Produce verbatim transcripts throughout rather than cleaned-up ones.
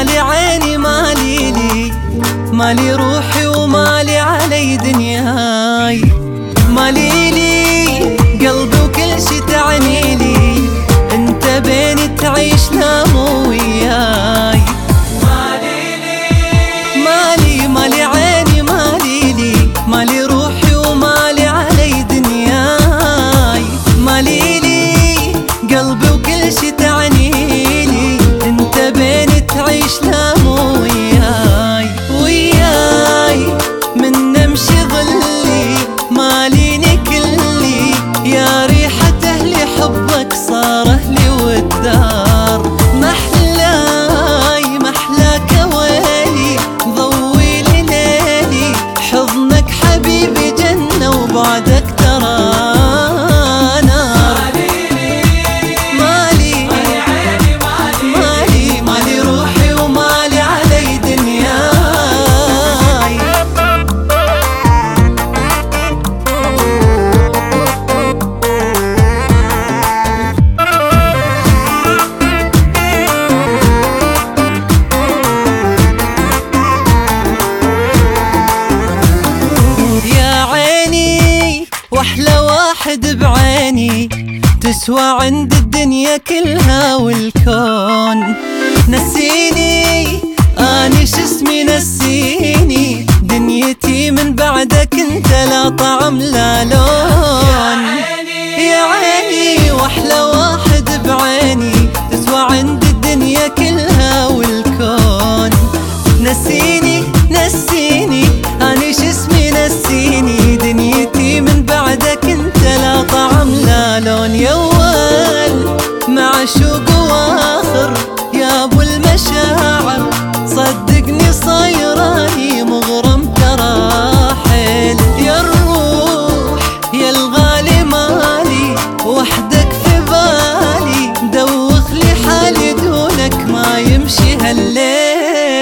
مالي عيني مالي لي، مالي روحي ومالي علي دنياي، مالي لي قلبي وكل شي تعني لي، انت بيني تعيش لا مو وياي. مالي لي مالي مالي عيني مالي لي، مالي روحي ومالي علي دنياي، مالي لي قلبي وكل شي تعني لي، انت بيني تعيش لا مو وياي. وياي من نمشي ظلي ماليني كلي، يا ريحة اهلي حبك صار اهلي والدار، محلاي محلاك ويلي ضوي لي ليلي، حضنك حبيبي جنة وبعدك ترى نار. مالي مالي مالي روحي ومالي علي دنياي. واحلى واحد بعيني تسوى عند الدنيا كلها والكون، نسيني اني شسمي نسيني، دنيتي من بعدك انت لا طعم لا لون. يا عيني واحلى واحد بعيني تسوى عند الدنيا كلها والكون، نسيني نسيني اني شسمي نسيني، دنيتي من بعدك انت لا طعم لا لون. يوال معشوق واخر يا ابو المشاعر، صدقني صايراني مغرم ترى حيل، يا الروح يا الغالي مالي وحدك في بالي، دوخ لي حالي دونك ما يمشي هالليل.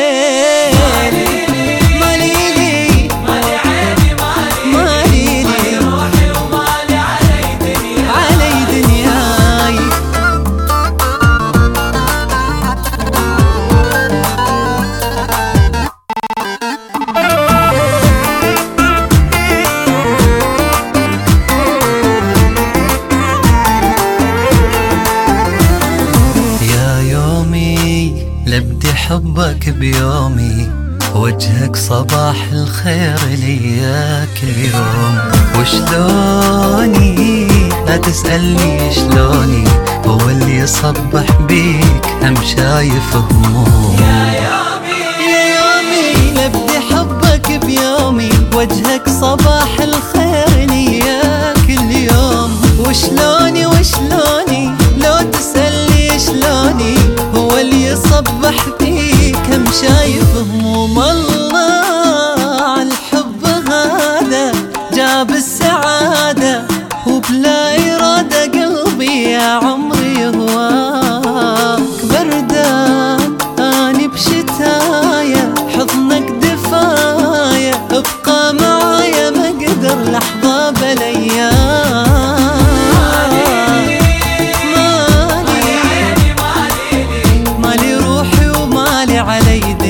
لبدي حبك بيومي، وجهك صباح الخير ليا كل يوم، وشلوني لا تسألني شلوني، هو اللي يصبح بيك هم شايف هموم. يا يومي يا يومي لبدي حبك بيومي، وجهك صباح الخير ليا كل يوم، وشلوني وشلوني لو تسألني شلوني، هو اللي يصبح فيك هم شايف هموم. الله الحب هذا جاب السعادة، وبلا إرادة قلبي يا عمري هواك، بردان أني بشتايا حضنك دفايا، ابقى معايا ما اقدر لحظة بالايام. مالي روحي ومالي علي دنياي.